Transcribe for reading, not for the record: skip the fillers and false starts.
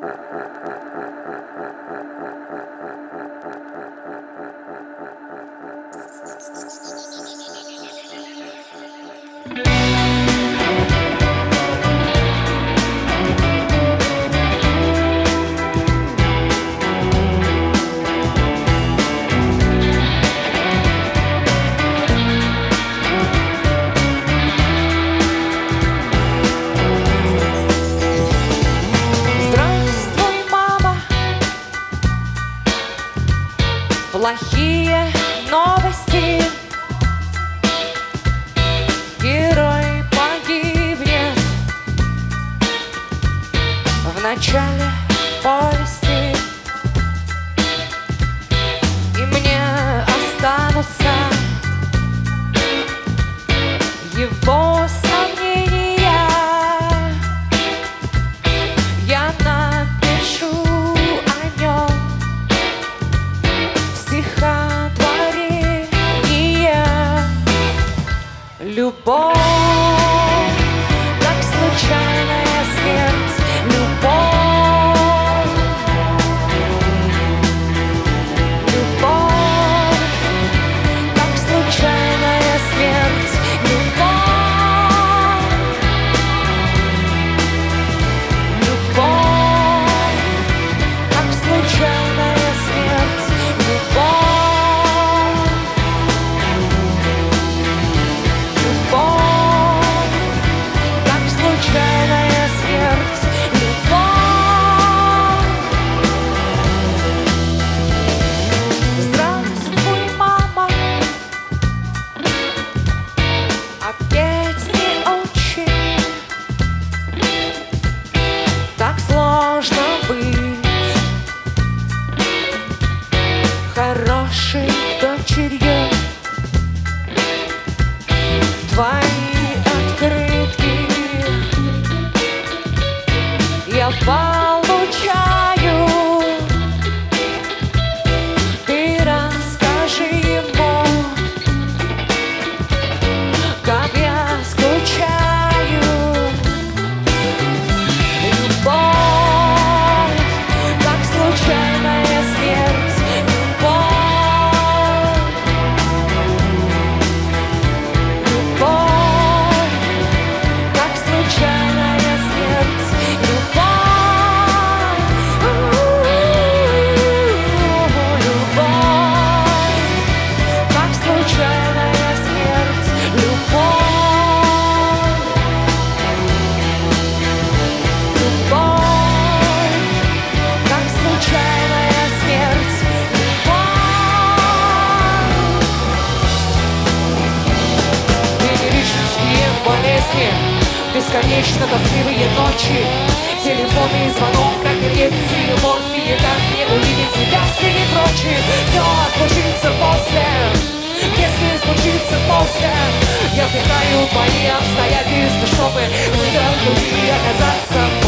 Плохие новости. Герой погибнет в начале повести, и мне останутся его сомнения. Я напишу о нем стихотворение. Любовь, как случайная смерть. Любовь, любовь, как случайная смерть. Любовь, любовь, как случайная смерть. Любовь, любовь, как случайная смерть. Любовь. Здравствуй, мама. Опять не очень. Так сложно быть хорошей дочерью. Твои открытки я получаю. Ты расскажи ему, как я скучаю. Любовь, как случайная смерть. Любовь, любовь, как случайная смерть. Любовь, любовь, как случайная смерть. Любовь, любовь, как случайная смерть. Любовь. Венерические болезни, бесконечно тоскливые ночи, телефонный звонок, как инъекции морфии, как не увидеть тебя среди прочих. Все случится после, если случится после. Я вдыхаю твои обстоятельства, чтобы в других оказаться.